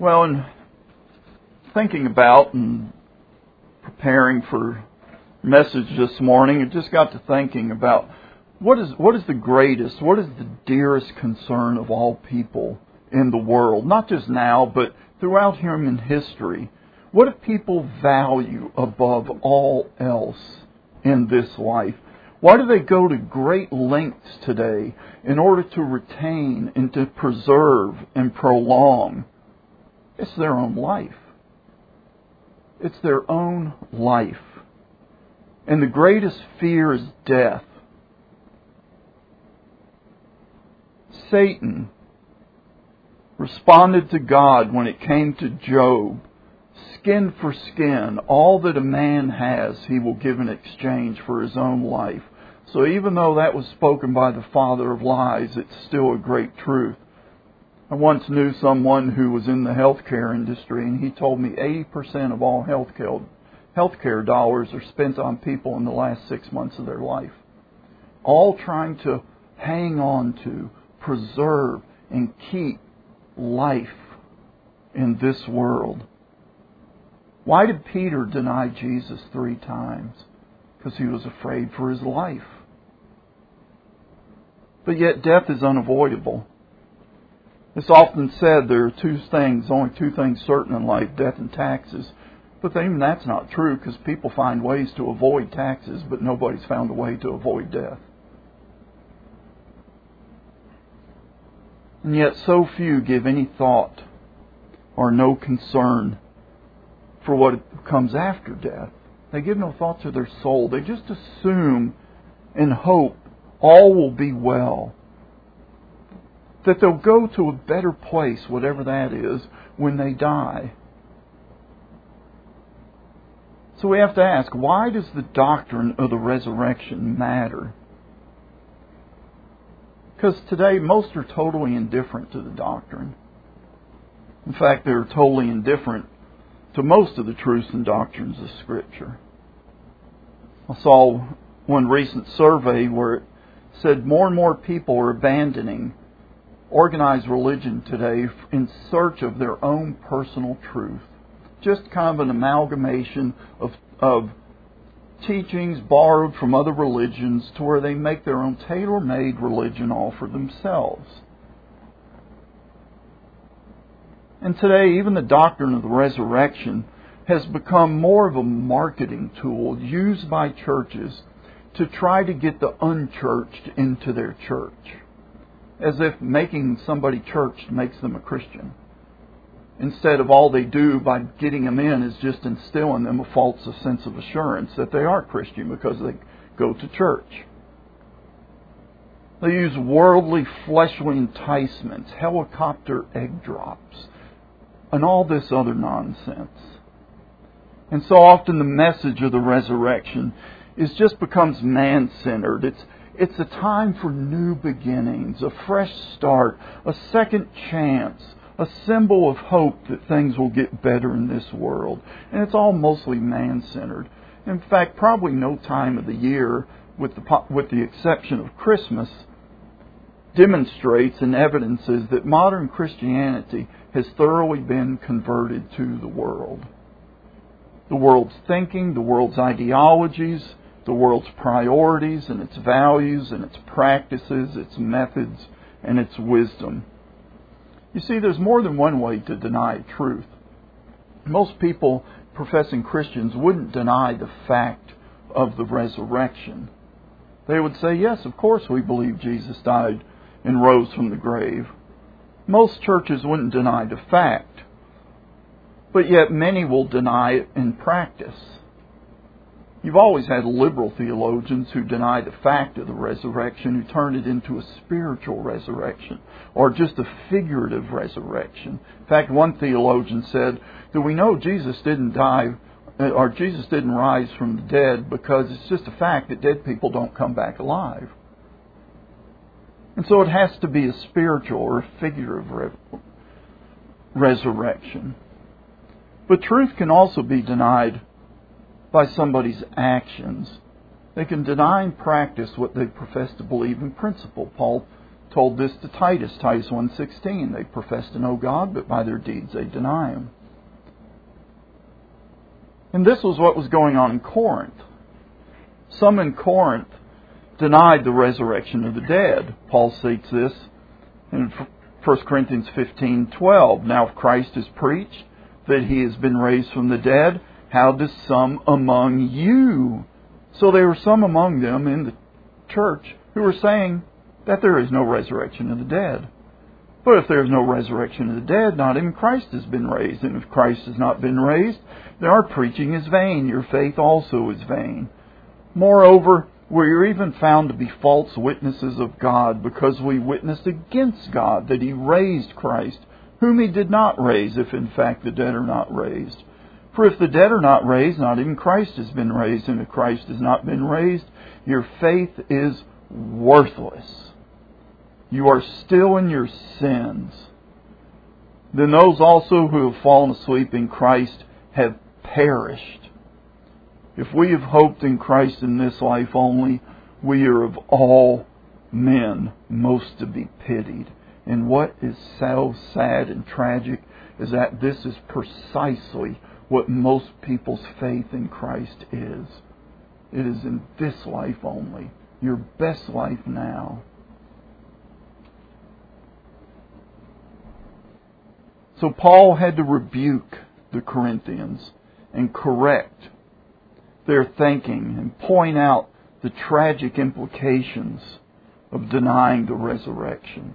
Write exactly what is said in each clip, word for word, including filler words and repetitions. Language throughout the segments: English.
Well, in thinking about and preparing for message this morning, I just got to thinking about what is what is the greatest, what is the dearest concern of all people in the world, not just now, but throughout human history. What do people value above all else in this life? Why do they go to great lengths today in order to retain and to preserve and prolong? It's their own life. It's their own life. And the greatest fear is death. Satan responded to God when it came to Job. Skin for skin, all that a man has, he will give in exchange for his own life. So even though that was spoken by the father of lies, it's still a great truth. I once knew someone who was in the healthcare industry, and he told me eighty percent of all healthcare healthcare dollars are spent on people in the last six months of their life. All trying to hang on to, preserve, and keep life in this world. Why did Peter deny Jesus three times? Because he was afraid for his life. But yet death is unavoidable. It's often said there are two things, only two things certain in life, death and taxes. But even that's not true, because people find ways to avoid taxes, but nobody's found a way to avoid death. And yet so few give any thought or no concern for what comes after death. They give no thought to their soul. They just assume and hope all will be well. That they'll go to a better place, whatever that is, when they die. So we have to ask, why does the doctrine of the resurrection matter? Because today most are totally indifferent to the doctrine. In fact, they're totally indifferent to most of the truths and doctrines of Scripture. I saw one recent survey where it said more and more people are abandoning organized religion today in search of their own personal truth. Just kind of an amalgamation of, of teachings borrowed from other religions to where they make their own tailor-made religion all for themselves. And today, even the doctrine of the resurrection has become more of a marketing tool used by churches to try to get the unchurched into their church. As if making somebody churched makes them a Christian. Instead of all they do by getting them in is just instilling them a false sense of assurance that they are Christian because they go to church. They use worldly, fleshly enticements, helicopter egg drops, and all this other nonsense. And so often the message of the resurrection is just becomes man-centered. It's It's a time for new beginnings, a fresh start, a second chance, a symbol of hope that things will get better in this world. And it's all mostly man-centered. In fact, probably no time of the year, with the, with the exception of Christmas, demonstrates and evidences that modern Christianity has thoroughly been converted to the world. The world's thinking, the world's ideologies, the world's priorities and its values and its practices, its methods and its wisdom. You see, there's more than one way to deny truth. Most people, professing Christians, wouldn't deny the fact of the resurrection. They would say, yes, of course we believe Jesus died and rose from the grave. Most churches wouldn't deny the fact, but yet many will deny it in practice. You've always had liberal theologians who deny the fact of the resurrection, who turn it into a spiritual resurrection, or just a figurative resurrection. In fact, one theologian said that we know Jesus didn't die, or Jesus didn't rise from the dead because it's just a fact that dead people don't come back alive. And so it has to be a spiritual or a figurative re- resurrection. But truth can also be denied by somebody's actions. They can deny and practice what they profess to believe in principle. Paul told this to Titus, Titus one sixteen. They profess to know God, but by their deeds they deny Him. And this was what was going on in Corinth. Some in Corinth denied the resurrection of the dead. Paul states this in First Corinthians fifteen twelve. Now if Christ is preached that He has been raised from the dead, how does some among you? So there were some among them in the church who were saying that there is no resurrection of the dead. But if there is no resurrection of the dead, not even Christ has been raised. And if Christ has not been raised, then our preaching is vain. Your faith also is vain. Moreover, we are even found to be false witnesses of God, because we witnessed against God that He raised Christ, whom He did not raise, if in fact the dead are not raised. For if the dead are not raised, not even Christ has been raised. And if Christ has not been raised, your faith is worthless. You are still in your sins. Then those also who have fallen asleep in Christ have perished. If we have hoped in Christ in this life only, we are of all men most to be pitied. And what is so sad and tragic is that this is precisely what most people's faith in Christ is. It is in this life only. Your best life now. So Paul had to rebuke the Corinthians and correct their thinking and point out the tragic implications of denying the resurrection.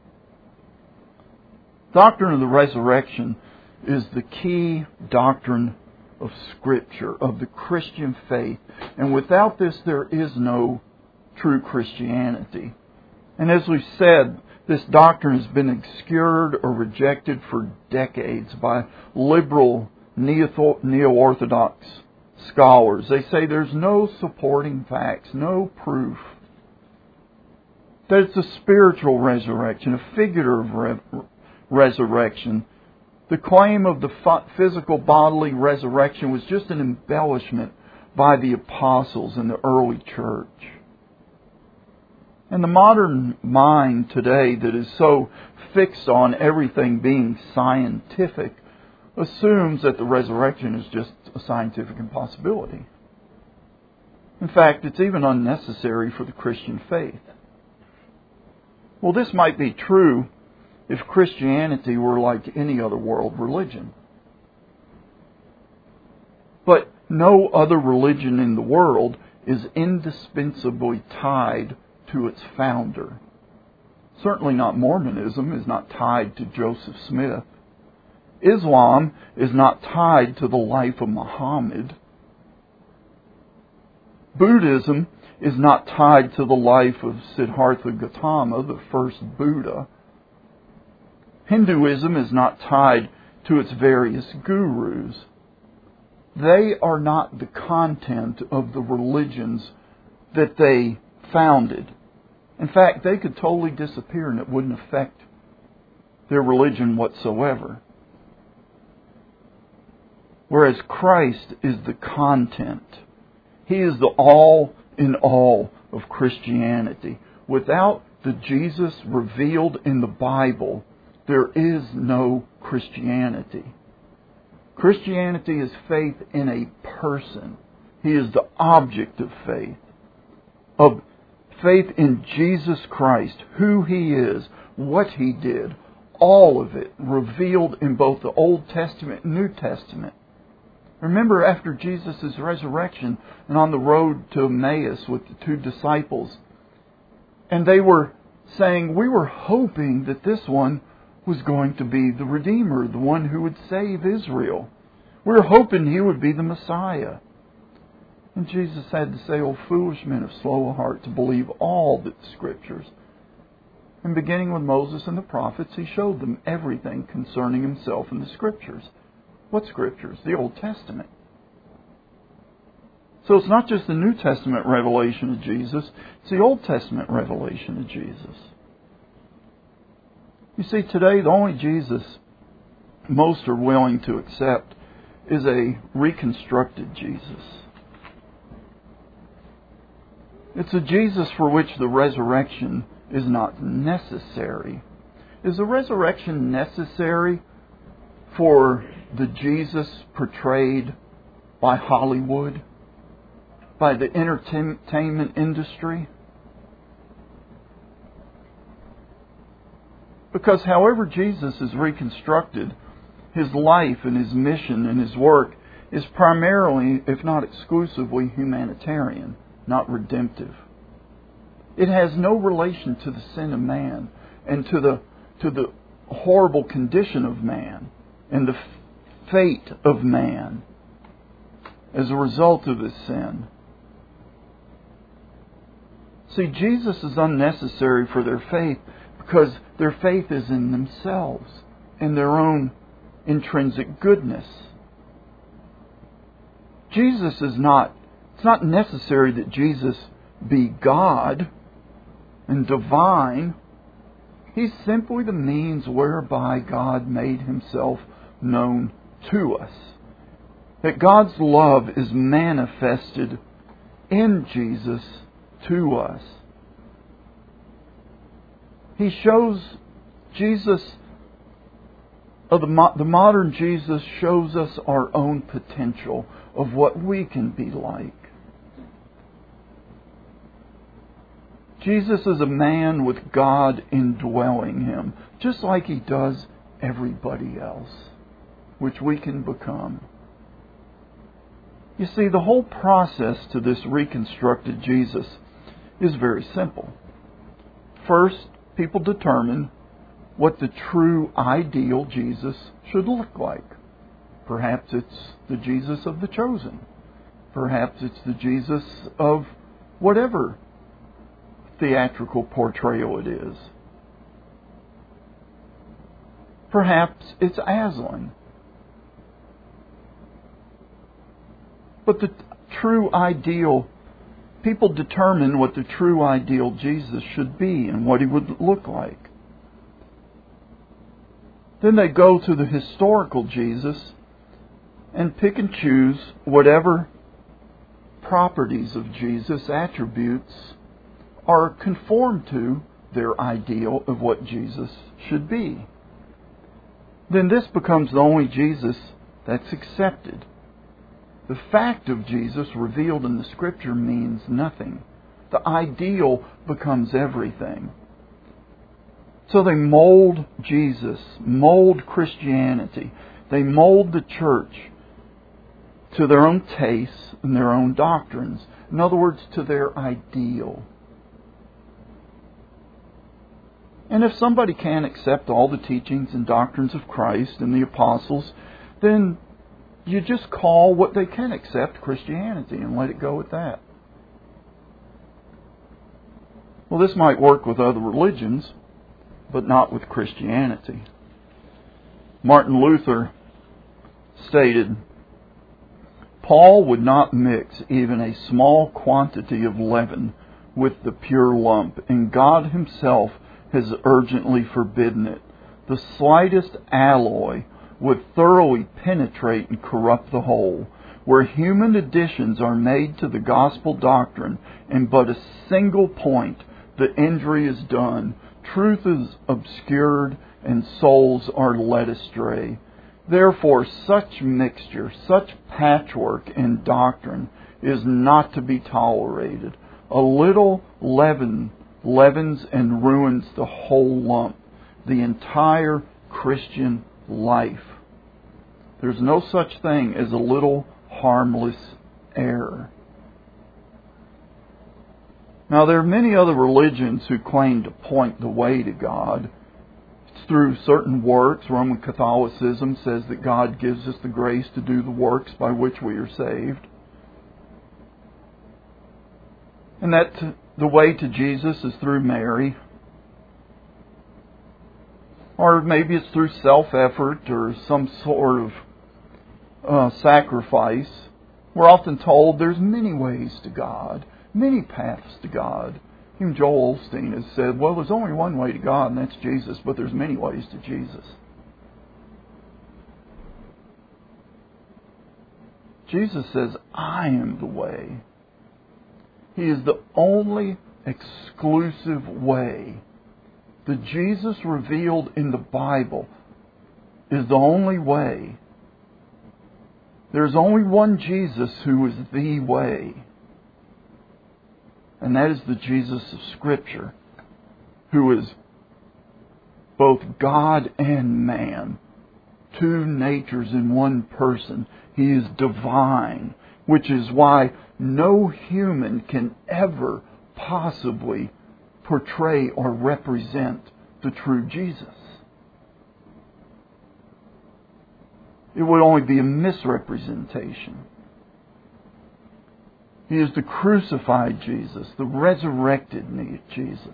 Doctrine of the resurrection is the key doctrine of Scripture, of the Christian faith. And without this, there is no true Christianity. And as we've said, this doctrine has been obscured or rejected for decades by liberal neo-orthodox scholars. They say there's no supporting facts, no proof that it's a spiritual resurrection, a figurative re- resurrection. The claim of the physical bodily resurrection was just an embellishment by the apostles in the early church. And the modern mind today that is so fixed on everything being scientific assumes that the resurrection is just a scientific impossibility. In fact, it's even unnecessary for the Christian faith. Well, this might be true if Christianity were like any other world religion. But no other religion in the world is indispensably tied to its founder. Certainly not Mormonism is not tied to Joseph Smith. Islam is not tied to the life of Muhammad. Buddhism is not tied to the life of Siddhartha Gautama, the first Buddha. Hinduism is not tied to its various gurus. They are not the content of the religions that they founded. In fact, they could totally disappear and it wouldn't affect their religion whatsoever. Whereas Christ is the content. He is the all in all of Christianity. Without the Jesus revealed in the Bible, there is no Christianity. Christianity is faith in a person. He is the object of faith. Of faith in Jesus Christ, who He is, what He did, all of it revealed in both the Old Testament and New Testament. Remember, after Jesus' resurrection and on the road to Emmaus with the two disciples, and they were saying, we were hoping that this one was going to be the Redeemer, the one who would save Israel. We were hoping He would be the Messiah. And Jesus had to say, O foolish men of slow heart, to believe all the Scriptures. And beginning with Moses and the prophets, He showed them everything concerning Himself in the Scriptures. What Scriptures? The Old Testament. So it's not just the New Testament revelation of Jesus, it's the Old Testament revelation of Jesus. You see, today the only Jesus most are willing to accept is a reconstructed Jesus. It's a Jesus for which the resurrection is not necessary. Is the resurrection necessary for the Jesus portrayed by Hollywood, by the entertainment industry? Because however Jesus is reconstructed, His life and His mission and His work is primarily, if not exclusively, humanitarian, not redemptive. It has no relation to the sin of man and to the to the horrible condition of man and the fate of man as a result of his sin. See, Jesus is unnecessary for their faith because their faith is in themselves, in their own intrinsic goodness. Jesus is not, it's not necessary that Jesus be God and divine. He's simply the means whereby God made Himself known to us. That God's love is manifested in Jesus to us. He shows Jesus, of the, the modern Jesus shows us our own potential of what we can be like. Jesus is a man with God indwelling Him, just like He does everybody else, which we can become. You see, the whole process to this reconstructed Jesus is very simple. First, people determine what the true ideal Jesus should look like. Perhaps it's the Jesus of the chosen. Perhaps it's the Jesus of whatever theatrical portrayal it is. Perhaps it's Aslan. But the true ideal, people determine what the true ideal Jesus should be and what He would look like. Then they go to the historical Jesus and pick and choose whatever properties of Jesus, attributes, are conformed to their ideal of what Jesus should be. Then this becomes the only Jesus that's accepted. The fact of Jesus revealed in the Scripture means nothing. The ideal becomes everything. So they mold Jesus, mold Christianity. They mold the church to their own tastes and their own doctrines. In other words, to their ideal. And if somebody can't accept all the teachings and doctrines of Christ and the apostles, then you just call what they can accept Christianity and let it go at that. Well, this might work with other religions, but not with Christianity. Martin Luther stated, Paul would not mix even a small quantity of leaven with the pure lump, and God Himself has urgently forbidden it. The slightest alloy would thoroughly penetrate and corrupt the whole. Where human additions are made to the gospel doctrine, and but a single point, the injury is done. Truth is obscured, and souls are led astray. Therefore, such mixture, such patchwork in doctrine is not to be tolerated. A little leaven leavens and ruins the whole lump, the entire Christian life. There's no such thing as a little harmless error. Now, there are many other religions who claim to point the way to God. It's through certain works. Roman Catholicism says that God gives us the grace to do the works by which we are saved. And that the way to Jesus is through Mary. Or maybe it's through self-effort or some sort of uh, sacrifice. We're often told there's many ways to God, many paths to God. Even Joel Osteen has said, well, there's only one way to God, and that's Jesus, but there's many ways to Jesus. Jesus says, I am the way. He is the only exclusive way. The Jesus revealed in the Bible is the only way. There's only one Jesus who is the way. And that is the Jesus of Scripture, who is both God and man. Two natures in one person. He is divine, which is why no human can ever possibly portray or represent the true Jesus. It would only be a misrepresentation. He is the crucified Jesus, the resurrected Jesus.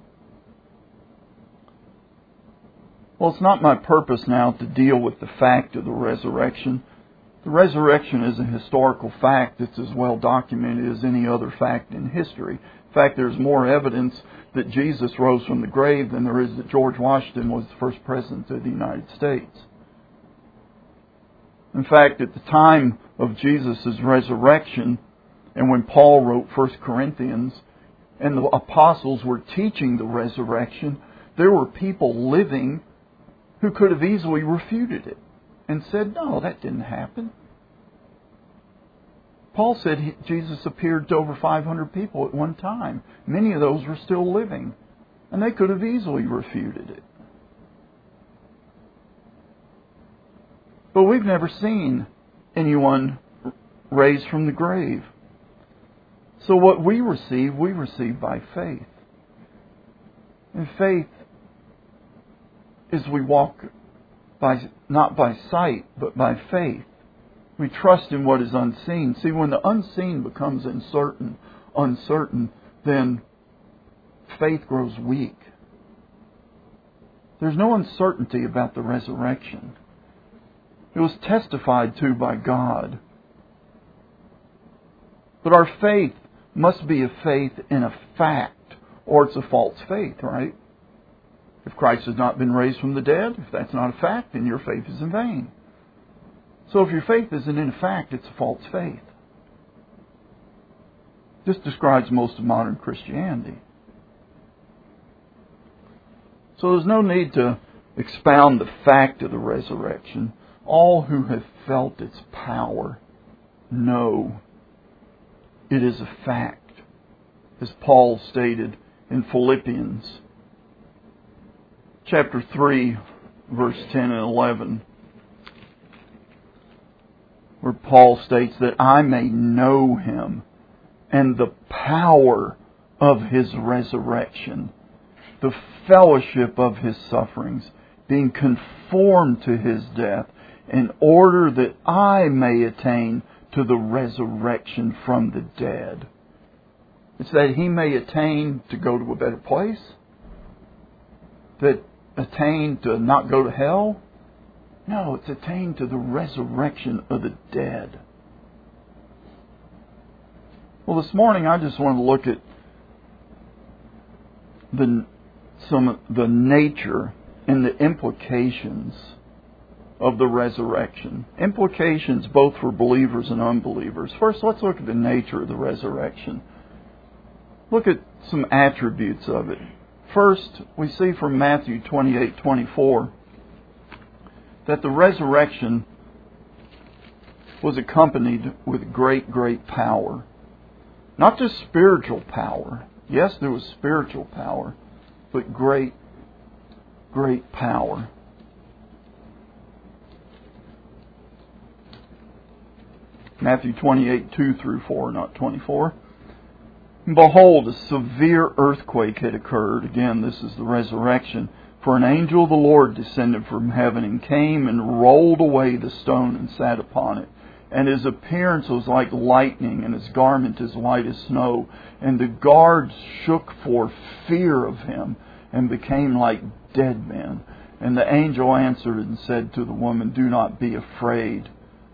Well, it's not my purpose now to deal with the fact of the resurrection. The resurrection is a historical fact that's as well documented as any other fact in history. In fact, there's more evidence that Jesus rose from the grave than there is that George Washington was the first president of the United States. In fact, at the time of Jesus' resurrection, and when Paul wrote First Corinthians, and the apostles were teaching the resurrection, there were people living who could have easily refuted it and said, no, that didn't happen. Paul said he, Jesus appeared to over five hundred people at one time. Many of those were still living, and they could have easily refuted it. But we've never seen anyone raised from the grave. So what we receive, we receive by faith. And faith is we walk by not by sight, but by faith. We trust in what is unseen. See, when the unseen becomes uncertain, uncertain, then faith grows weak. There's no uncertainty about the resurrection. It was testified to by God. But our faith must be a faith in a fact, or it's a false faith, right? If Christ has not been raised from the dead, if that's not a fact, then your faith is in vain. So if your faith isn't in a fact, it's a false faith. This describes most of modern Christianity. So there's no need to expound the fact of the resurrection. All who have felt its power know it is a fact, as Paul stated in Philippians chapter three, verse ten and eleven, where Paul states that I may know Him and the power of His resurrection, the fellowship of His sufferings, being conformed to His death, in order that I may attain to the resurrection from the dead. It's that He may attain to go to a better place, that attain to not go to hell. No, it's attain to the resurrection of the dead. Well, this morning I just want to look at the some the nature and the implications of the resurrection. Implications both for believers and unbelievers. First, let's look at the nature of the resurrection. Look at some attributes of it. First, we see from Matthew twenty-eight twenty-four that the resurrection was accompanied with great, great power. Not just spiritual power. Yes, there was spiritual power, but great, great power. Matthew twenty-eight, two through four, not twenty-four. And behold, a severe earthquake had occurred. Again, this is the resurrection. For an angel of the Lord descended from heaven and came and rolled away the stone and sat upon it. And his appearance was like lightning, and his garment as white as snow. And the guards shook for fear of him, and became like dead men. And the angel answered and said to the woman, do not be afraid.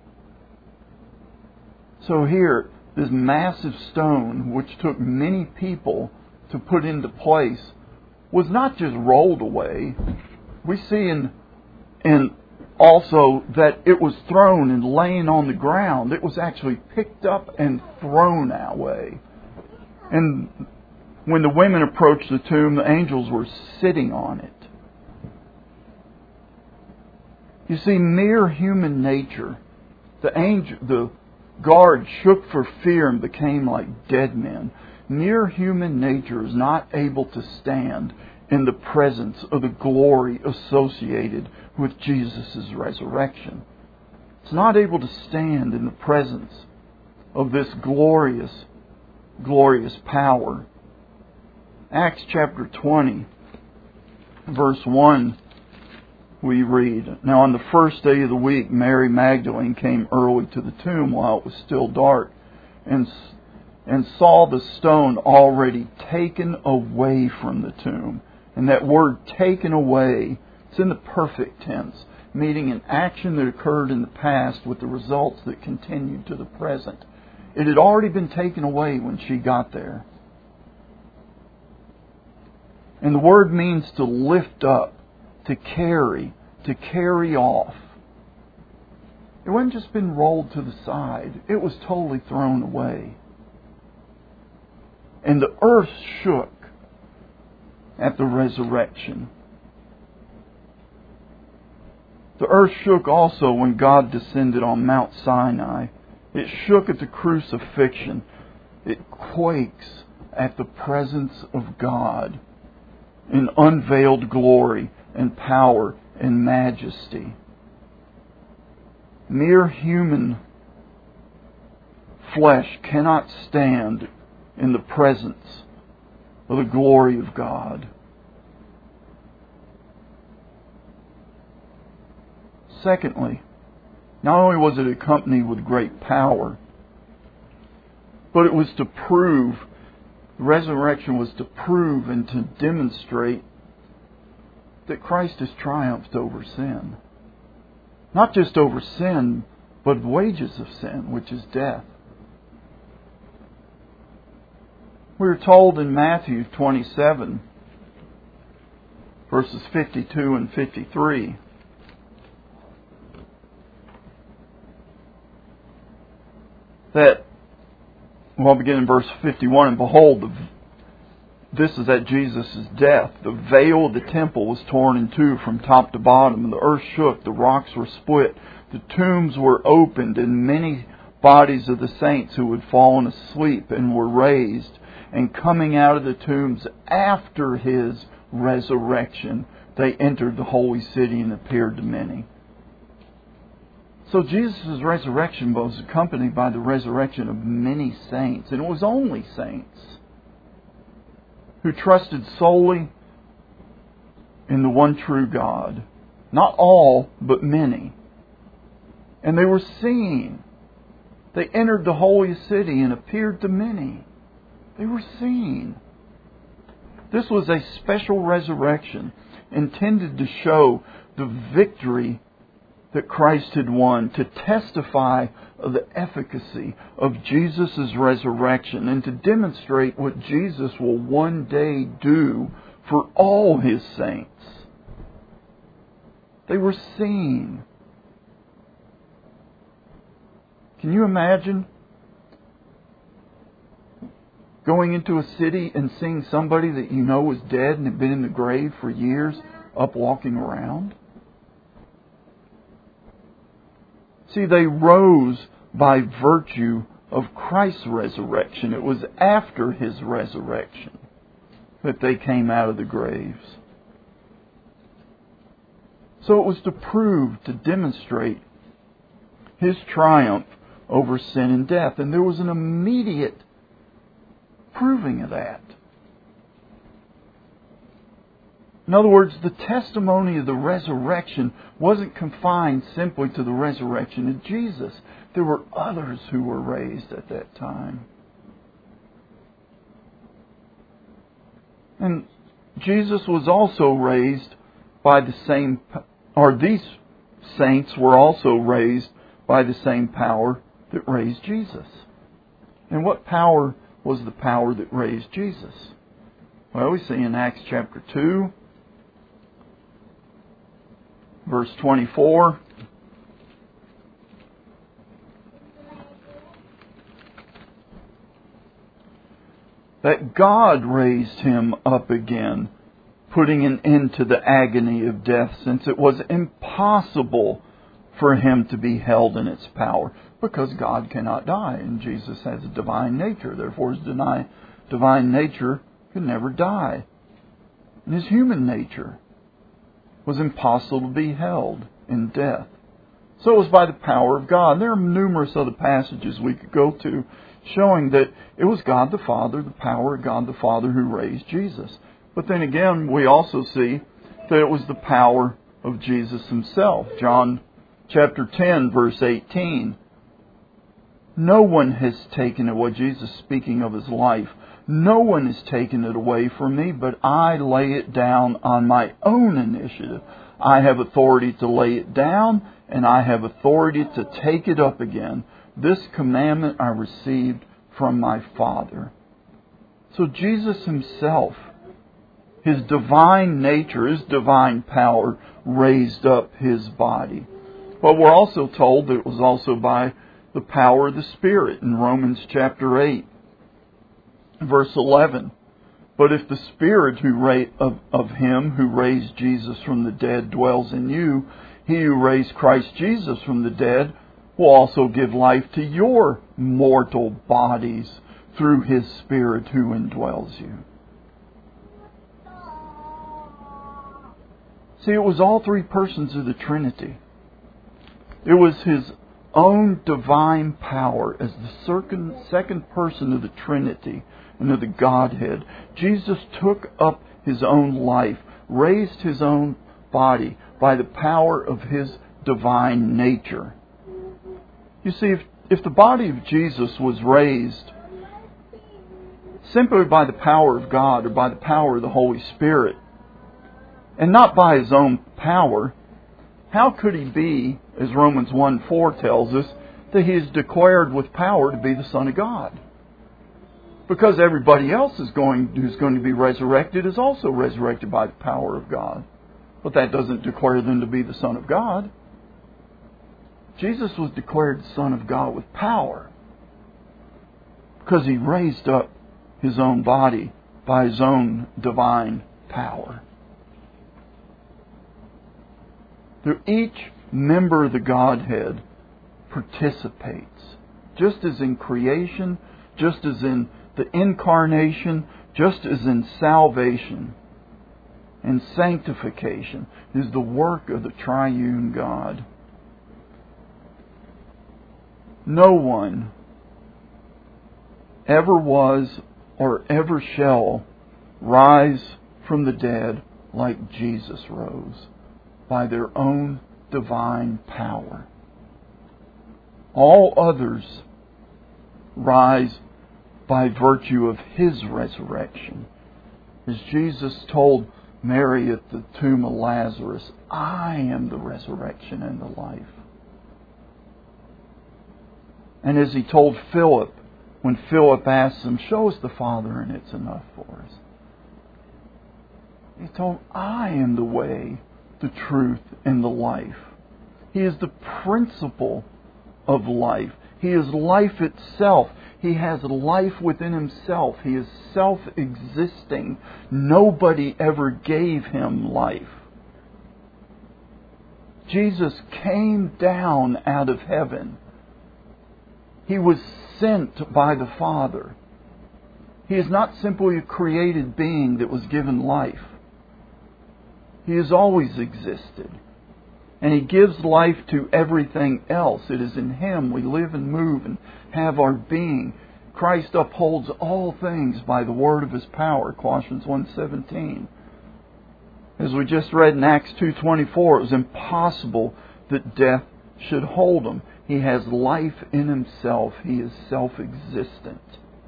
So here, this massive stone, which took many people to put into place, was not just rolled away. We see in, in also that it was thrown and laying on the ground. It was actually picked up and thrown away. And when the women approached the tomb, the angels were sitting on it. You see, mere human nature, the angel, the guards shook for fear and became like dead men. Mere human nature is not able to stand in the presence of the glory associated with Jesus' resurrection. It's not able to stand in the presence of this glorious, glorious power. Acts chapter twenty, verse one, we read, "Now on the first day of the week, Mary Magdalene came early to the tomb while it was still dark, and and saw the stone already taken away from the tomb." And that word "taken away," it's in the perfect tense, meaning an action that occurred in the past with the results that continued to the present. It had already been taken away when she got there. And the word means to lift up, to carry, to carry off. It wasn't just been rolled to the side. It was totally thrown away. And the earth shook at the resurrection. The earth shook also when God descended on Mount Sinai. It shook at the crucifixion. It quakes at the presence of God in unveiled glory and power and majesty. Mere human flesh cannot stand in the presence of the glory of God. Secondly, not only was it accompanied with great power, but it was to prove, the resurrection was to prove and to demonstrate that Christ has triumphed over sin. Not just over sin, but wages of sin, which is death. We are told in Matthew twenty-seven, verses fifty-two and fifty-three, that, well, I'll begin in verse fifty-one, "And behold, the, this is at Jesus' death. The veil of the temple was torn in two from top to bottom, and the earth shook, the rocks were split, the tombs were opened, and many bodies of the saints who had fallen asleep and were raised. And coming out of the tombs after His resurrection, they entered the holy city and appeared to many." So Jesus' resurrection was accompanied by the resurrection of many saints. And it was only saints who trusted solely in the one true God. Not all, but many. And they were seen. They entered the holy city and appeared to many. They were seen. This was a special resurrection intended to show the victory that Christ had won, to testify of the efficacy of Jesus' resurrection, and to demonstrate what Jesus will one day do for all His saints. They were seen. Can you imagine going into a city and seeing somebody that you know was dead and had been in the grave for years up walking around? See, they rose by virtue of Christ's resurrection. It was after His resurrection that they came out of the graves. So it was to prove, to demonstrate His triumph over sin and death. And there was an immediate proving of that. In other words, the testimony of the resurrection wasn't confined simply to the resurrection of Jesus. There were others who were raised at that time. And Jesus was also raised by the same, or these saints were also raised by the same power that raised Jesus. And what power was the power that raised Jesus? Well, we see in Acts chapter two, verse twenty-four. That God raised him up again, putting an end to the agony of death, since it was impossible for him to be held in its power, because God cannot die, and Jesus has a divine nature. Therefore, his divine nature could never die. And his human nature was impossible to be held in death. So it was by the power of God. And there are numerous other passages we could go to showing that it was God the Father, the power of God the Father, who raised Jesus. But then again, we also see that it was the power of Jesus himself. John chapter ten, verse eighteen. No one has taken away, Jesus speaking of his life, no one has taken it away from me, but I lay it down on my own initiative. I have authority to lay it down, and I have authority to take it up again. This commandment I received from my Father. So Jesus himself, his divine nature, his divine power, raised up his body. But we're also told that it was also by the power of the Spirit in Romans chapter eight, verse eleven. But if the Spirit who ra- of, of him who raised Jesus from the dead dwells in you, he who raised Christ Jesus from the dead will also give life to your mortal bodies through his Spirit who indwells you. See, it was all three persons of the Trinity. It was his own divine power as the second, second person of the Trinity and of the Godhead. Jesus took up his own life, raised his own body by the power of his divine nature. You see, if, if the body of Jesus was raised simply by the power of God or by the power of the Holy Spirit, and not by his own power, how could he be, as Romans one four tells us, that he is declared with power to be the Son of God? Because everybody else is going, who's going to be resurrected is also resurrected by the power of God. But that doesn't declare them to be the Son of God. Jesus was declared the Son of God with power because he raised up his own body by his own divine power. Through each member of the Godhead participates, just as in creation, just as in the incarnation, just as in salvation and sanctification, is the work of the triune God. No one ever was or ever shall rise from the dead like Jesus rose, by their own divine power. All others rise by virtue of his resurrection. As Jesus told Mary at the tomb of Lazarus, I am the resurrection and the life. And as he told Philip, when Philip asked him, show us the Father and it's enough for us. He told him, I am the way, the truth, and the life. He is the principle of life. He is life itself. He has life within himself. He is self-existing. Nobody ever gave him life. Jesus came down out of heaven. He was sent by the Father. He is not simply a created being that was given life. He has always existed. And He gives life to everything else. It is in Him we live and move and have our being. Christ upholds all things by the word of His power, Colossians one seventeen. As we just read in Acts two twenty-four, it was impossible that death should hold Him. He has life in Himself. He is self-existent.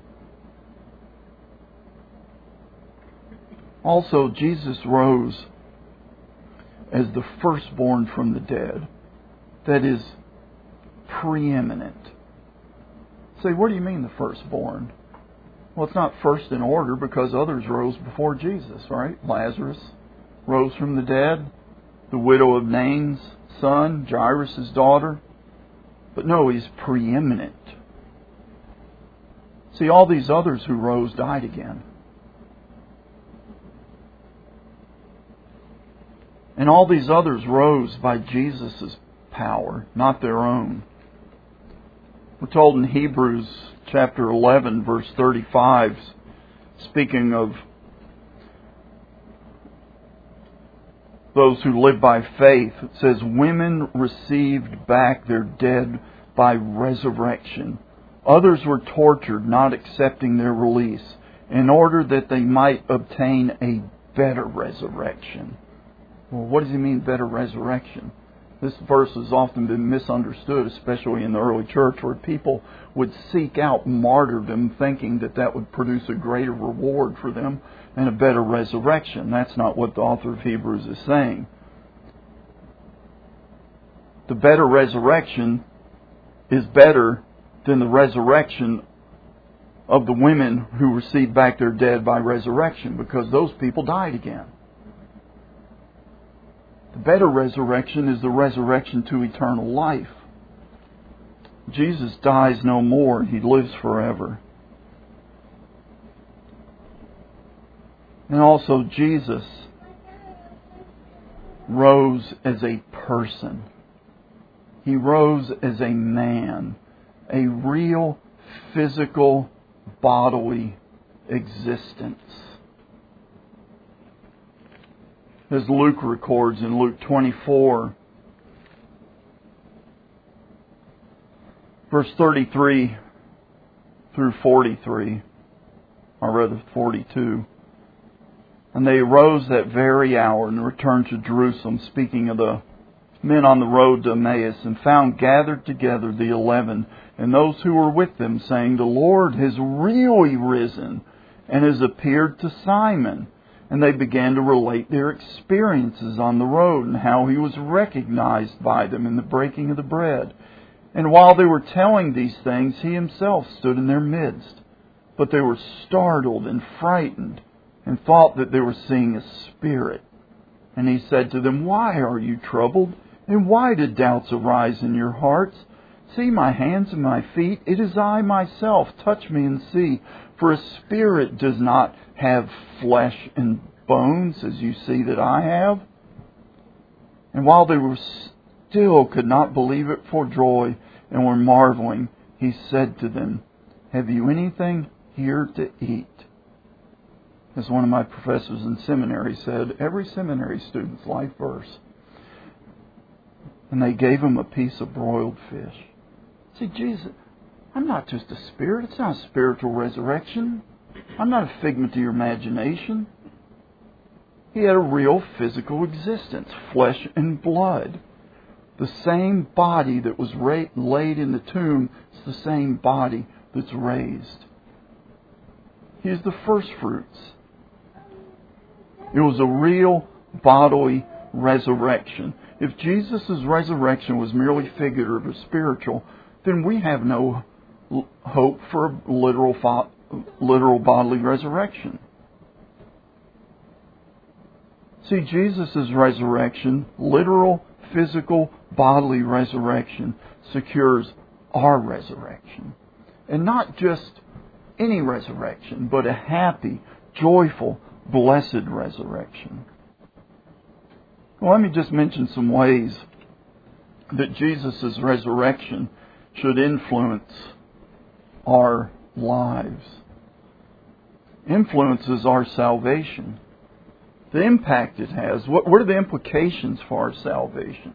Also, Jesus rose as the firstborn from the dead. That is preeminent. Say, what do you mean the firstborn? Well, it's not first in order because others rose before Jesus, right? Lazarus rose from the dead. The widow of Nain's son, Jairus' daughter. But no, He's preeminent. See, all these others who rose died again. And all these others rose by Jesus' power, not their own. We're told in Hebrews chapter eleven, verse thirty-five, speaking of those who live by faith, it says, women received back their dead by resurrection. Others were tortured, not accepting their release, in order that they might obtain a better resurrection. Well, what does he mean, better resurrection? This verse has often been misunderstood, especially in the early church, where people would seek out martyrdom thinking that that would produce a greater reward for them and a better resurrection. That's not what the author of Hebrews is saying. The better resurrection is better than the resurrection of the women who received back their dead by resurrection, because those people died again. The better resurrection is the resurrection to eternal life. Jesus dies no more. He lives forever. And also Jesus rose as a person. He rose as a man. A real physical bodily existence. As Luke records in Luke twenty-four, verse thirty-three through forty-three, or rather forty-two. And they arose that very hour and returned to Jerusalem, speaking of the men on the road to Emmaus, and found gathered together the eleven and those who were with them, saying, the Lord has really risen and has appeared to Simon. And they began to relate their experiences on the road and how He was recognized by them in the breaking of the bread. And while they were telling these things, He Himself stood in their midst. But they were startled and frightened and thought that they were seeing a spirit. And He said to them, why are you troubled? And why did doubts arise in your hearts? See my hands and my feet. It is I myself. Touch me and see. For a spirit does not have flesh and bones, as you see that I have. And while they were still could not believe it for joy and were marveling, He said to them, have you anything here to eat? As one of my professors in seminary said, every seminary student's life verse. And they gave Him a piece of broiled fish. See, Jesus, I'm not just a spirit. It's not a spiritual resurrection. I'm not a figment of your imagination. He had a real physical existence, flesh and blood. The same body that was ra- laid in the tomb is the same body that's raised. He is the first fruits. It was a real bodily resurrection. If Jesus' resurrection was merely figurative or spiritual, then we have no hope for a literal, fo- literal bodily resurrection. See, Jesus' resurrection, literal, physical, bodily resurrection, secures our resurrection. And not just any resurrection, but a happy, joyful, blessed resurrection. Well, let me just mention some ways that Jesus' resurrection should influence our lives. Influences our salvation. The impact it has. What, what are the implications for our salvation?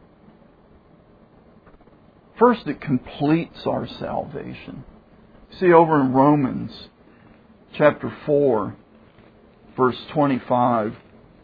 First, it completes our salvation. See over in Romans chapter four, verse twenty-five.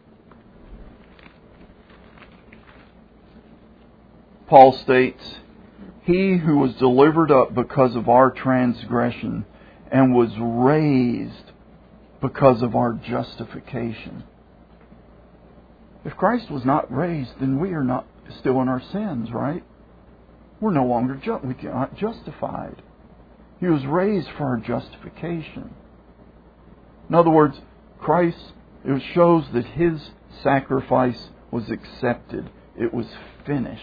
Paul states, He who was delivered up because of our transgression and was raised because of our justification. If Christ was not raised, then we are not still in our sins, right? We're no longer ju- we are not justified. He was raised for our justification. In other words, Christ, it shows that His sacrifice was accepted. It was finished.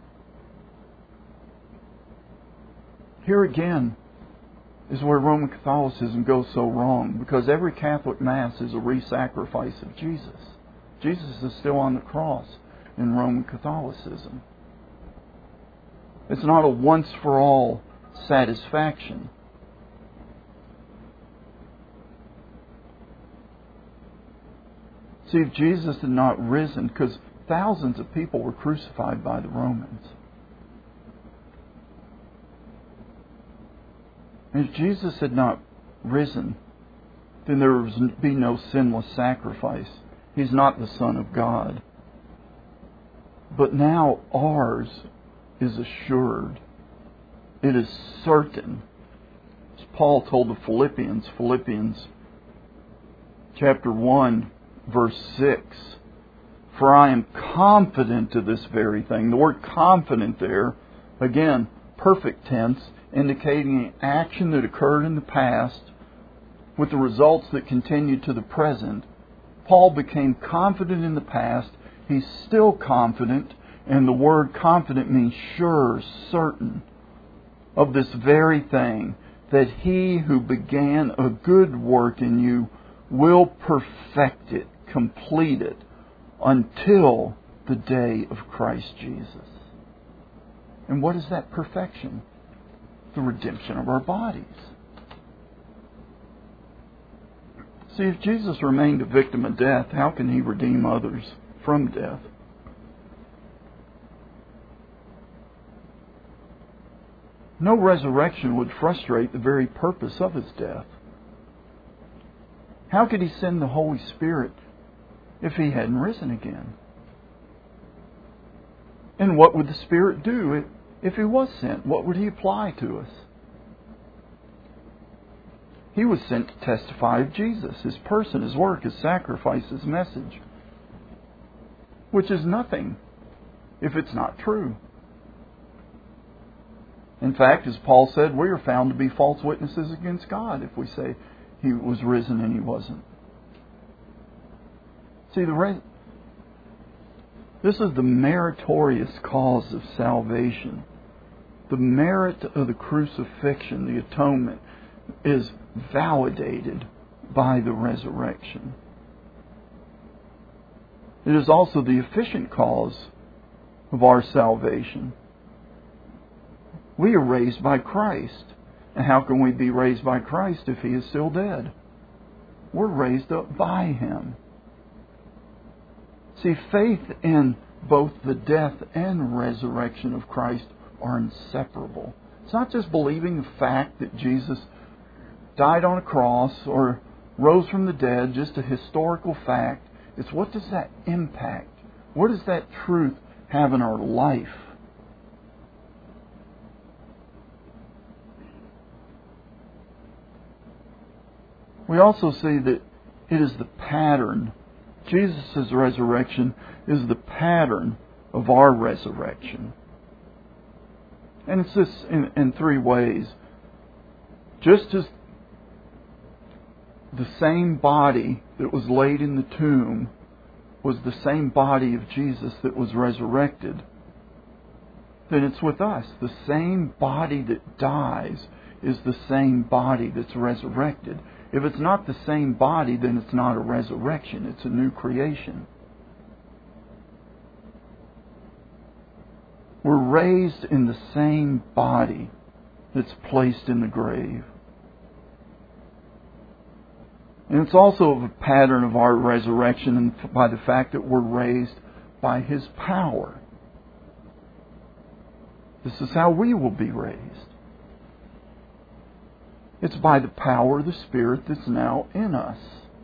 Here again is where Roman Catholicism goes so wrong, because every Catholic Mass is a re-sacrifice of Jesus. Jesus is still on the cross in Roman Catholicism. It's not a once-for-all satisfaction. See, if Jesus had not risen, because thousands of people were crucified by the Romans. And if Jesus had not risen, then there would be no sinless sacrifice. He's not the Son of God. But now ours is assured. It is certain. As Paul told the Philippians, Philippians chapter one, verse six, "For I am confident of this very thing." The word confident there, again, perfect tense, indicating an action that occurred in the past with the results that continued to the present. Paul became confident in the past. He's still confident, and the word confident means sure, certain, of this very thing, that He who began a good work in you will perfect it, complete it, until the day of Christ Jesus. And what is that perfection? The redemption of our bodies. See, if Jesus remained a victim of death, how can He redeem others from death? No resurrection would frustrate the very purpose of His death. How could He send the Holy Spirit if He hadn't risen again? And what would the Spirit do if He was sent? What would He apply to us? He was sent to testify of Jesus, His person, His work, His sacrifice, His message, which is nothing if it's not true. In fact, as Paul said, we are found to be false witnesses against God if we say He was risen and He wasn't. See, the res- this is the meritorious cause of salvation. The merit of the crucifixion, the atonement, is validated by the resurrection. It is also the efficient cause of our salvation. We are raised by Christ. And how can we be raised by Christ if He is still dead? We're raised up by Him. See, faith in both the death and resurrection of Christ are inseparable. It's not just believing the fact that Jesus died on a cross or rose from the dead, just a historical fact. It's what does that impact? What does that truth have in our life? We also see that it is the pattern. Jesus' resurrection is the pattern of our resurrection. And it's this in, in three ways. Just as the same body that was laid in the tomb was the same body of Jesus that was resurrected, then it's with us. The same body that dies is the same body that's resurrected. If it's not the same body, then it's not a resurrection. It's a new creation. We're raised in the same body that's placed in the grave. And it's also a pattern of our resurrection by the fact that we're raised by His power. This is how we will be raised. It's by the power of the Spirit that's now in us.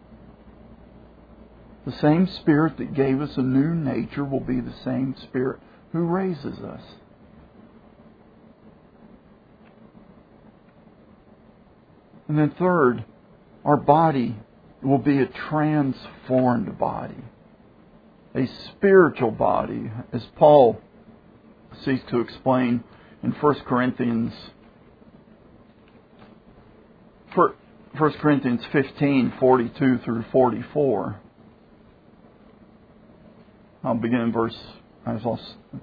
The same Spirit that gave us a new nature will be the same Spirit who raises us. And then third, our body will be a transformed body. A spiritual body, as Paul seeks to explain in First Corinthians First Corinthians fifteen, forty-two through forty-four. I'll begin in verse, I'll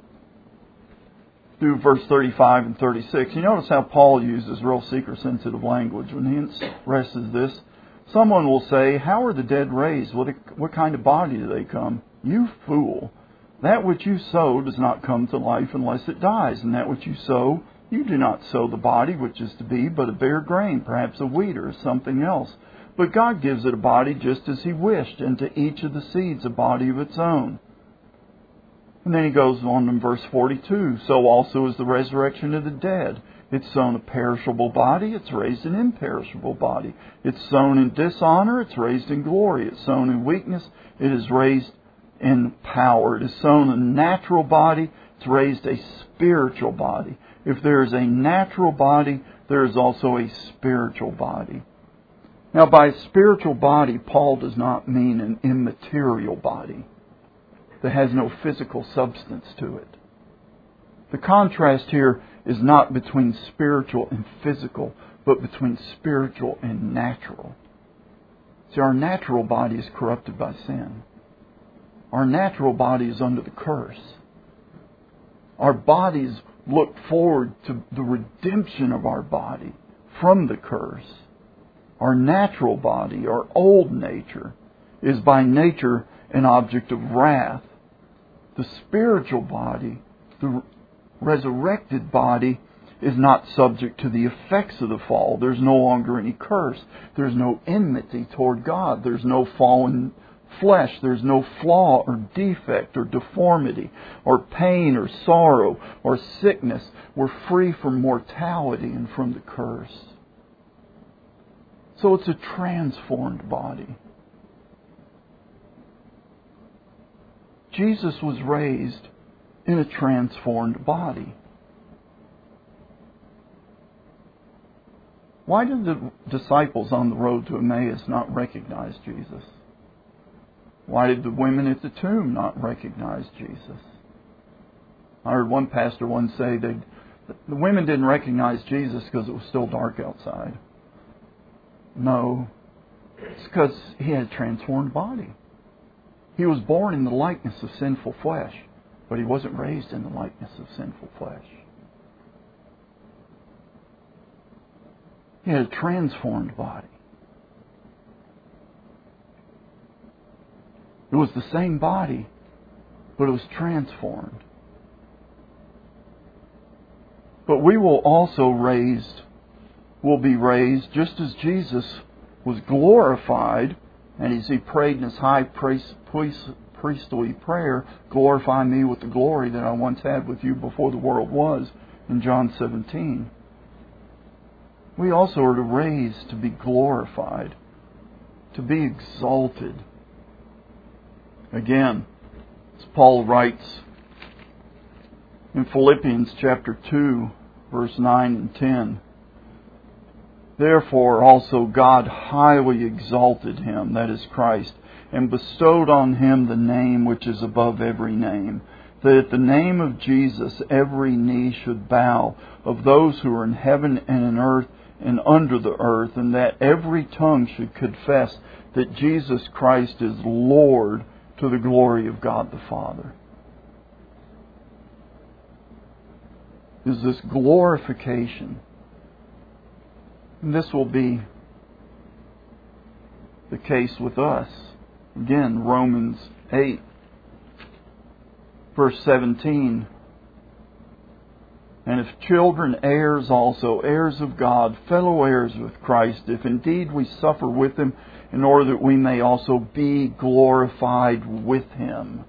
do verse thirty-five and thirty-six. You notice how Paul uses real seeker-sensitive language when he expresses this. Someone will say, how are the dead raised? What, what kind of body do they come? You fool! That which you sow does not come to life unless it dies, and that which you sow, you do not sow the body which is to be, but a bare grain, perhaps a wheat or something else. But God gives it a body just as He wished, and to each of the seeds a body of its own. And then he goes on in verse forty-two, so also is the resurrection of the dead. It's sown a perishable body, it's raised an imperishable body. It's sown in dishonor, it's raised in glory. It's sown in weakness, it is raised in power. It is sown a natural body, it's raised a spiritual body. If there is a natural body, there is also a spiritual body. Now, by spiritual body, Paul does not mean an immaterial body that has no physical substance to it. The contrast here is not between spiritual and physical, but between spiritual and natural. See, our natural body is corrupted by sin. Our natural body is under the curse. Our bodies look forward to the redemption of our body from the curse. Our natural body, our old nature, is by nature an object of wrath. The spiritual body, the resurrected body, is not subject to the effects of the fall. There's no longer any curse. There's no enmity toward God. There's no fallen flesh. There's no flaw or defect or deformity or pain or sorrow or sickness. We're free from mortality and from the curse. So it's a transformed body. Jesus was raised in a transformed body. Why did the disciples on the road to Emmaus not recognize Jesus? Why did the women at the tomb not recognize Jesus? I heard one pastor once say that the women didn't recognize Jesus because it was still dark outside. No, it's because He had a transformed body. He was born in the likeness of sinful flesh, but He wasn't raised in the likeness of sinful flesh. He had a transformed body. It was the same body, but it was transformed. But we will also raised, will be raised just as Jesus was glorified, and as He prayed in His high priest, priest, priestly prayer, glorify me with the glory that I once had with you before the world was, in John seventeen. We also are to raise to be glorified, to be exalted. Again, as Paul writes in Philippians chapter two, verse nine and ten, therefore also God highly exalted Him, that is Christ, and bestowed on Him the name which is above every name, that at the name of Jesus every knee should bow, of those who are in heaven and in earth and under the earth, and that every tongue should confess that Jesus Christ is Lord, to the glory of God the Father. Is this glorification. And this will be the case with us. Again, Romans eight, verse seventeen. And if children, heirs also, heirs of God, fellow heirs with Christ, if indeed we suffer with Him, in order that we may also be glorified with Him.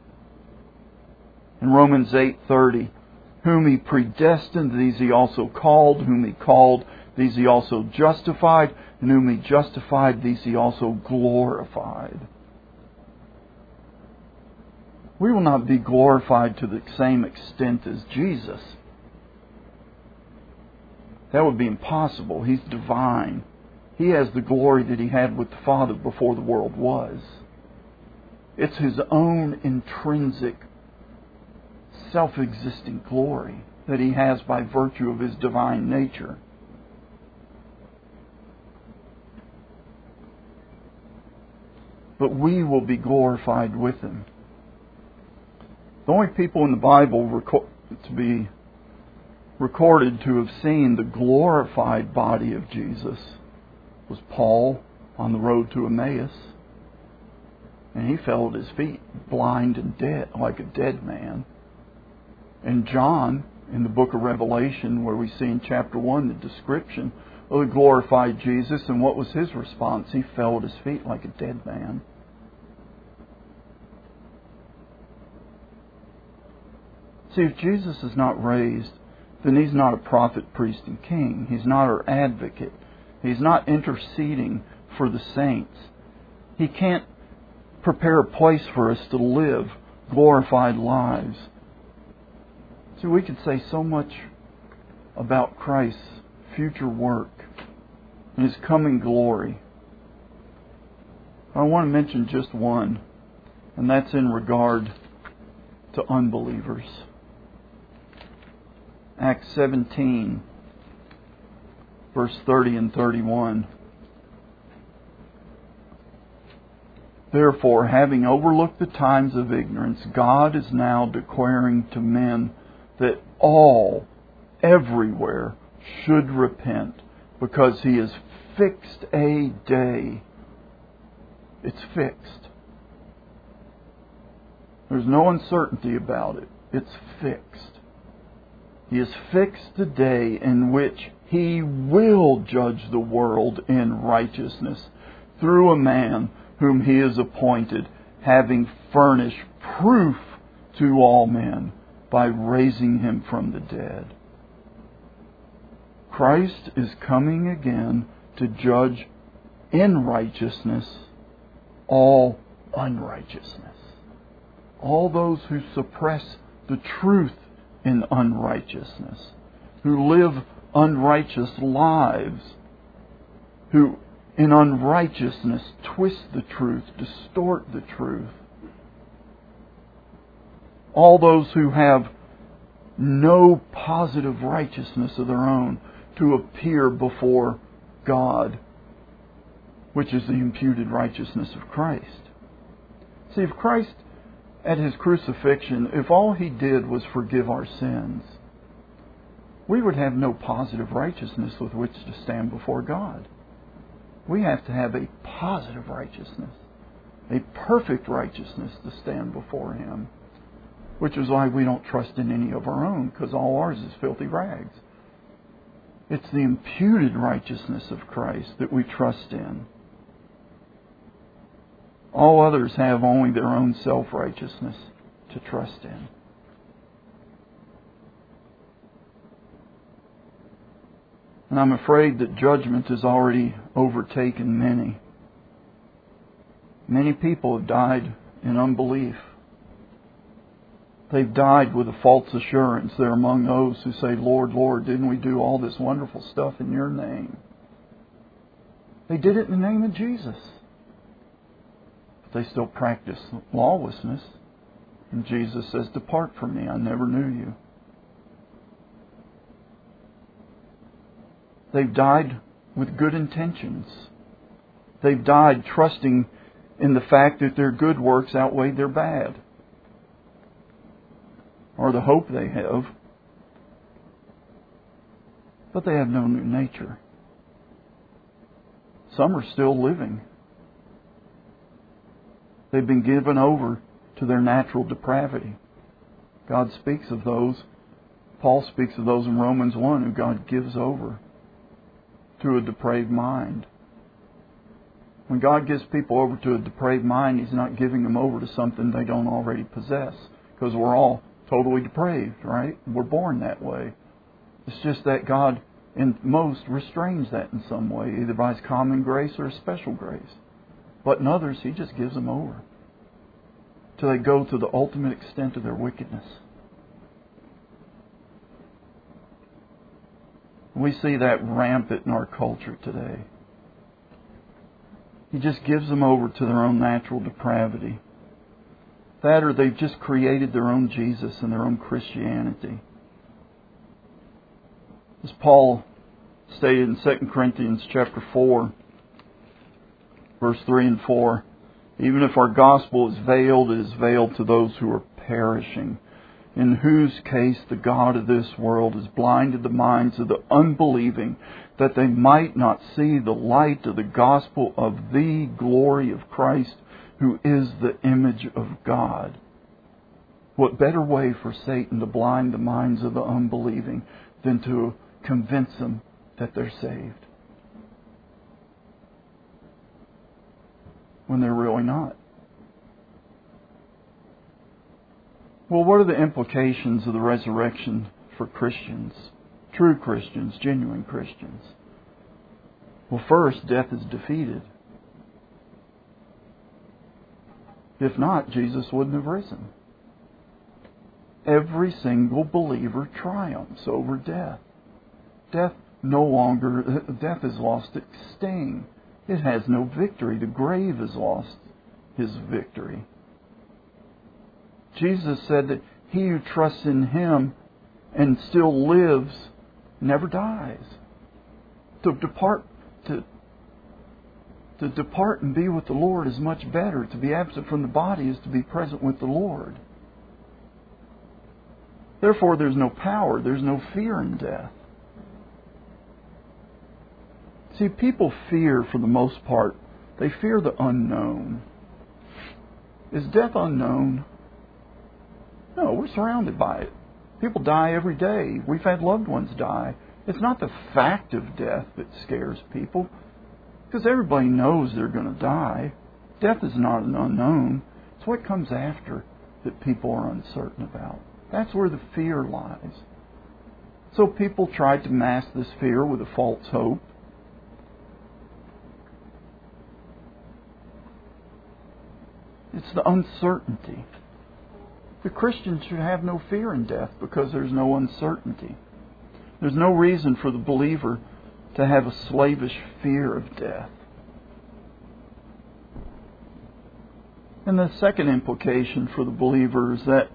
In Romans eight thirty, whom He predestined, these He also called, whom He called, these He also justified, and whom He justified, these He also glorified. We will not be glorified to the same extent as Jesus. That would be impossible. He's divine. He has the glory that He had with the Father before the world was. It's His own intrinsic, self-existing glory that He has by virtue of His divine nature. But we will be glorified with Him. The only people in the Bible reco- to be recorded to have seen the glorified body of Jesus was Paul on the road to Emmaus. And he fell at his feet, blind and dead, like a dead man. And John, in the book of Revelation, where we see in chapter one the description of the glorified Jesus, and what was his response? He fell at his feet like a dead man. See, if Jesus is not raised, then he's not a prophet, priest, and king. He's not our advocate. He's not interceding for the saints. He can't prepare a place for us to live glorified lives. See, we could say so much about Christ's future work and His coming glory. I want to mention just one, and that's in regard to unbelievers. Acts seventeen, verse thirty and thirty-one. Therefore, having overlooked the times of ignorance, God is now declaring to men that all, everywhere, should repent, because He has fixed a day. It's fixed. There's no uncertainty about it. It's fixed. He has fixed the day in which He will judge the world in righteousness through a man whom He has appointed, having furnished proof to all men by raising Him from the dead. Christ is coming again to judge in righteousness all unrighteousness. All those who suppress the truth in unrighteousness, who live unrighteous lives, who in unrighteousness twist the truth, distort the truth. All those who have no positive righteousness of their own to appear before God, which is the imputed righteousness of Christ. See, if Christ, at His crucifixion, if all He did was forgive our sins, we would have no positive righteousness with which to stand before God. We have to have a positive righteousness, a perfect righteousness to stand before Him, which is why we don't trust in any of our own, because all ours is filthy rags. It's the imputed righteousness of Christ that we trust in. All others have only their own self-righteousness to trust in. And I'm afraid that judgment has already overtaken many. Many people have died in unbelief. They've died with a false assurance. They're among those who say, Lord, Lord, didn't we do all this wonderful stuff in Your name? They did it in the name of Jesus. But they still practice lawlessness. And Jesus says, depart from me, I never knew you. They've died with good intentions. They've died trusting in the fact that their good works outweighed their bad, or the hope they have. But they have no new nature. Some are still living. They've been given over to their natural depravity. God speaks of those, Paul speaks of those in Romans one, who God gives over to a depraved mind. When God gives people over to a depraved mind, He's not giving them over to something they don't already possess. Because we're all totally depraved, right? We're born that way. It's just that God, in most, restrains that in some way, either by His common grace or His special grace. But in others, He just gives them over till they go to the ultimate extent of their wickedness. We see that rampant in our culture today. He just gives them over to their own natural depravity. That, or they've just created their own Jesus and their own Christianity. As Paul stated in Second Corinthians chapter four, verse three and four, even if our gospel is veiled, it is veiled to those who are perishing, in whose case the God of this world has blinded the minds of the unbelieving, that they might not see the light of the gospel of the glory of Christ, who is the image of God. What better way for Satan to blind the minds of the unbelieving than to convince them that they're saved when they're really not? Well, what are the implications of the resurrection for Christians, true Christians, genuine Christians? Well, first, death is defeated. If not, Jesus wouldn't have risen. Every single believer triumphs over death. Death no longer, death has lost its sting. It has no victory. The grave has lost his victory. Jesus said that he who trusts in Him and still lives never dies. To depart, to, to depart and be with the Lord is much better. To be absent from the body is to be present with the Lord. Therefore, there's no power, there's no fear in death. See, people fear, for the most part, they fear the unknown. Is death unknown? No, we're surrounded by it. People die every day. We've had loved ones die. It's not the fact of death that scares people, because everybody knows they're going to die. Death is not an unknown. It's what comes after that people are uncertain about. That's where the fear lies. So people try to mask this fear with a false hope. It's the uncertainty. The Christian should have no fear in death because there's no uncertainty. There's no reason for the believer to have a slavish fear of death. And the second implication for the believer is that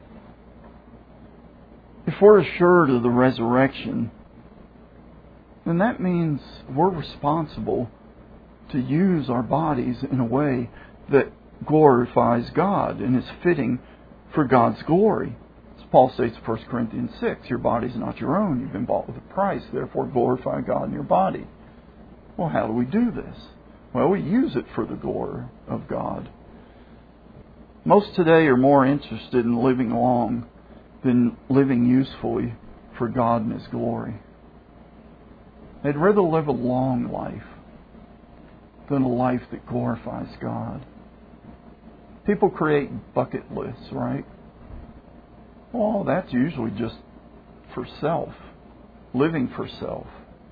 if we're assured of the resurrection, then that means we're responsible to use our bodies in a way that glorifies God and is fitting for God's glory. As Paul states in First Corinthians six, your body is not your own. You've been bought with a price. Therefore, glorify God in your body. Well, how do we do this? Well, we use it for the glory of God. Most today are more interested in living long than living usefully for God and His glory. They'd rather live a long life than a life that glorifies God. People create bucket lists, right? Well, that's usually just for self, living for self.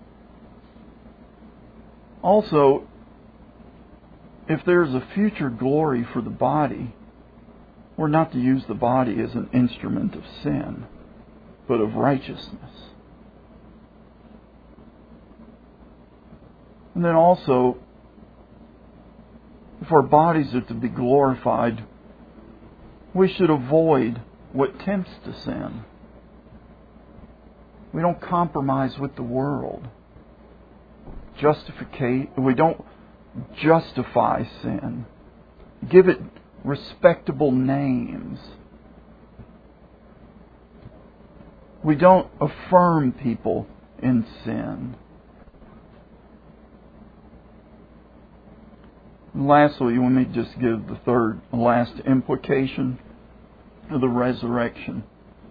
Also, if there's a future glory for the body, we're not to use the body as an instrument of sin, but of righteousness. And then also, if our bodies are to be glorified, we should avoid what tempts to sin. We don't compromise with the world. Justificate, we don't justify sin. Give it respectable names. We don't affirm people in sin. And lastly, let me just give the third and last implication of the resurrection.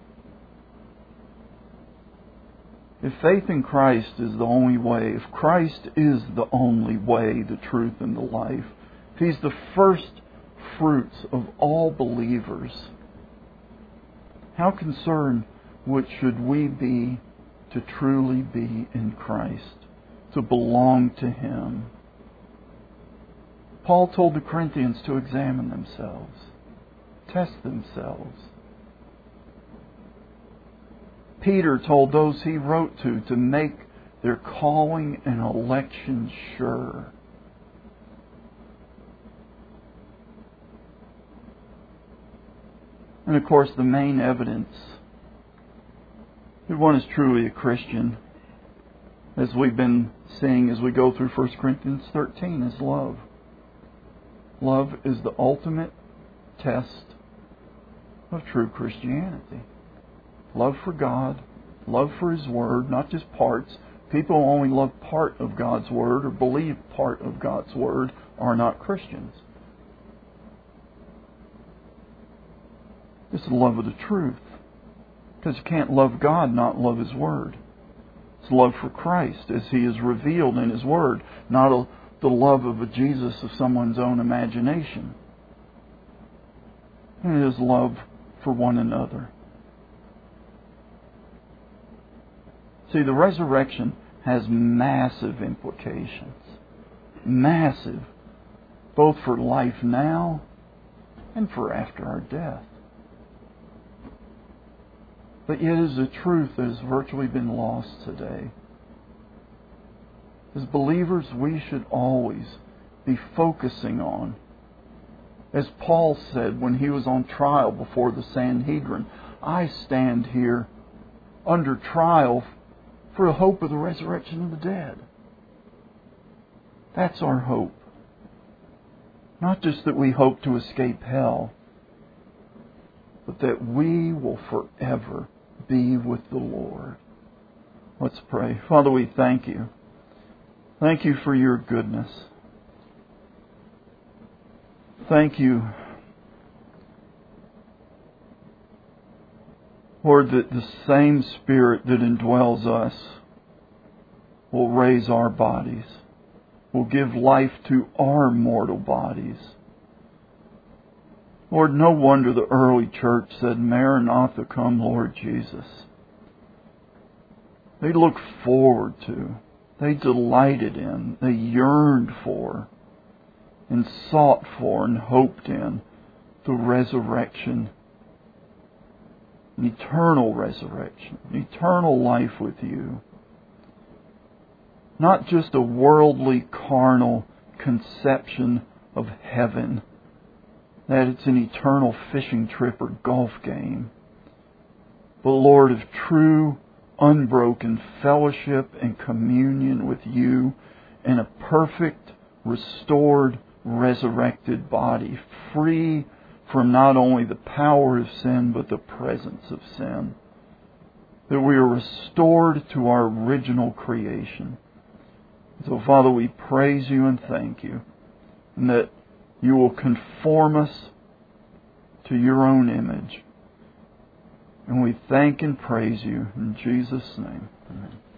If faith in Christ is the only way, if Christ is the only way, the truth, and the life, if He's the first fruits of all believers, how concerned what should we be to truly be in Christ, to belong to Him? Paul told the Corinthians to examine themselves, test themselves. Peter told those he wrote to to make their calling and election sure. And of course, the main evidence that one is truly a Christian, as we've been seeing as we go through First Corinthians thirteen, is love. Love is the ultimate test of true Christianity. Love for God, love for His Word, not just parts. People who only love part of God's Word or believe part of God's Word are not Christians. It's the love of the truth. Because you can't love God, not love His Word. It's love for Christ as He is revealed in His Word, not a, the love of a Jesus of someone's own imagination. And it is love for one another. See, the resurrection has massive implications. Massive. Both for life now and for after our death. But yet it is a truth that has virtually been lost today. As believers, we should always be focusing on, as Paul said when he was on trial before the Sanhedrin, I stand here under trial for the hope of the resurrection of the dead. That's our hope. Not just that we hope to escape hell, but that we will forever be with the Lord. Let's pray. Father, we thank You. Thank You for Your goodness. Thank You, Lord, that the same Spirit that indwells us will raise our bodies, will give life to our mortal bodies. Lord, no wonder the early church said, Maranatha, come, Lord Jesus. They looked forward to, they delighted in, they yearned for, and sought for and hoped in the resurrection, an eternal resurrection, an eternal life with You. Not just a worldly, carnal conception of heaven, that it's an eternal fishing trip or golf game, but Lord, of true, unbroken fellowship and communion with You in a perfect, restored, resurrected body, free from not only the power of sin, but the presence of sin. That we are restored to our original creation. So, Father, we praise You and thank You, and that You will conform us to Your own image. And we thank and praise You in Jesus' name. Amen.